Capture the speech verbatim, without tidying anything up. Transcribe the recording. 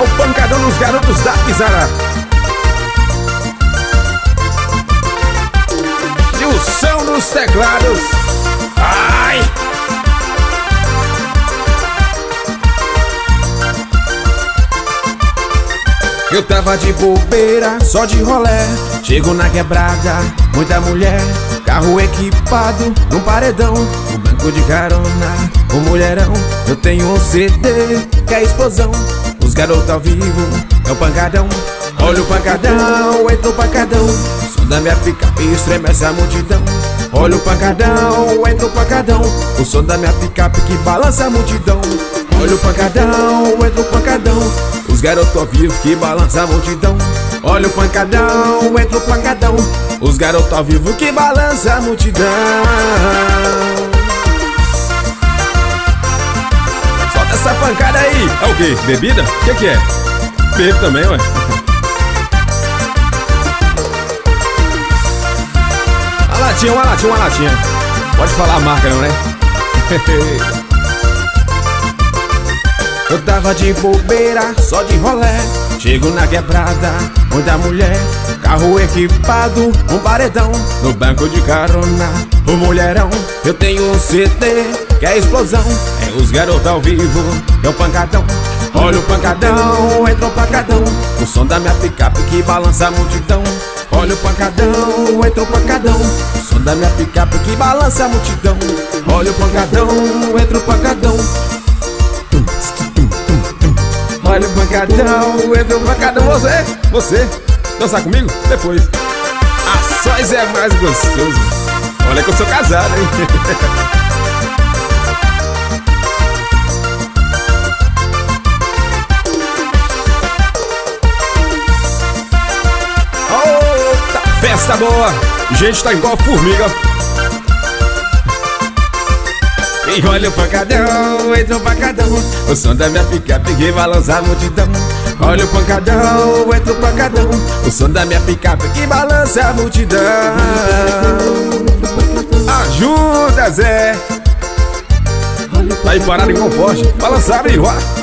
o pancadão nos garotos da Pisara. E o som nos teclados. Ai! Eu tava de bobeira, só de rolé. Chego na quebrada, muita mulher. Carro equipado, num paredão. Um banco de carona, um mulherão. Eu tenho um C D, que é explosão. Os garotos ao vivo, é o pancadão. Olha o pancadão, entra o pancadão. O som da minha picape estremece a multidão. Olha o pancadão, entra o pancadão. O som da minha picape que balança a multidão. Olha o pancadão, entra o pancadão. Os garotos ao vivo que balança a multidão. Olha o pancadão, entra o pancadão. Os garotos ao vivo que balança a multidão. Solta essa pancada aí. É o quê? Bebida? O que que é? Bebo também, ué. Uma latinha, uma latinha, uma latinha. Pode falar a marca não, né? Eu tava de bobeira, só de rolé. Chego na quebrada, muita mulher. Carro equipado, um paredão. No banco de carona, um mulherão. Eu tenho um C D, que é explosão. É os garotos ao vivo, é o pancadão. Olha o pancadão, entra o pancadão. O som da minha picape que balança a multidão. Olha o pancadão, entra o pancadão. O som da minha picape que balança a multidão. Olha o pancadão, entra o pancadão. Olha o pancadão, entra o pancadão. Você, você, dançar comigo? Depois. A sós é mais gostoso. Olha que eu sou casado, hein? Oh, tá festa boa. Gente, tá igual formiga. E olha o pancadão, entra o pancadão. O som da minha picape que balança a multidão. Olha o pancadão, entra o pancadão. O som da minha picape que balança a multidão. Ajuda, Zé. Tá aí parado em Comporte. Balançar, amigo.